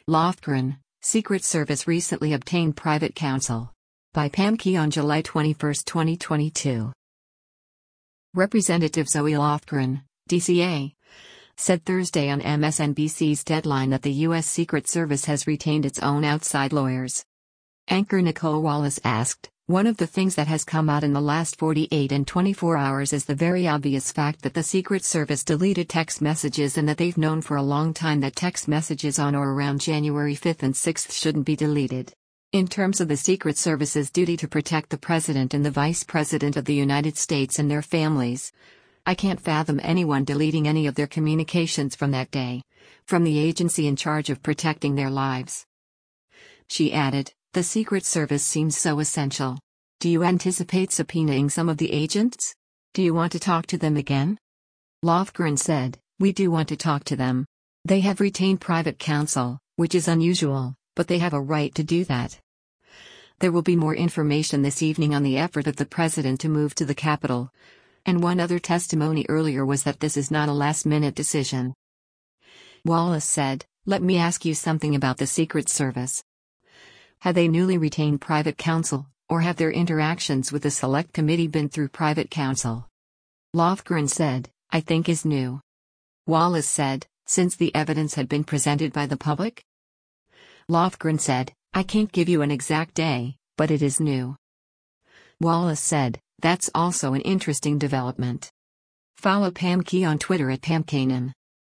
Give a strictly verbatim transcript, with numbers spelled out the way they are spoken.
Lofgren, Secret Service recently obtained private counsel. By Pam Key on July twenty-first, twenty twenty-two. Representative Zoe Lofgren, D C A, said Thursday on M S N B C's Deadline that the U S Secret Service has retained its own outside lawyers. Anchor Nicole Wallace asked, "One of the things that has come out in the last forty-eight and twenty-four hours is the very obvious fact that the Secret Service deleted text messages and that they've known for a long time that text messages on or around January fifth and sixth shouldn't be deleted. In terms of the Secret Service's duty to protect the President and the Vice President of the United States and their families, I can't fathom anyone deleting any of their communications from that day, from the agency in charge of protecting their lives." She added, "The Secret Service seems so essential. Do you anticipate subpoenaing some of the agents? Do you want to talk to them again?" Lofgren said, "We do want to talk to them. They have retained private counsel, which is unusual, but they have a right to do that." There will be more information this evening on the effort of the president to move to the Capitol. And one other testimony earlier was that this is not a last-minute decision. Wallace said, "Let me ask you something about the Secret Service. Have they newly retained private counsel, or have their interactions with the Select Committee been through private counsel?" Lofgren said, "I think is new." Wallace said, "Since the evidence had been presented by the public?" Lofgren said, "I can't give you an exact day, but it is new." Wallace said, "That's also an interesting development." Follow Pam Key on Twitter at Pam Kanan.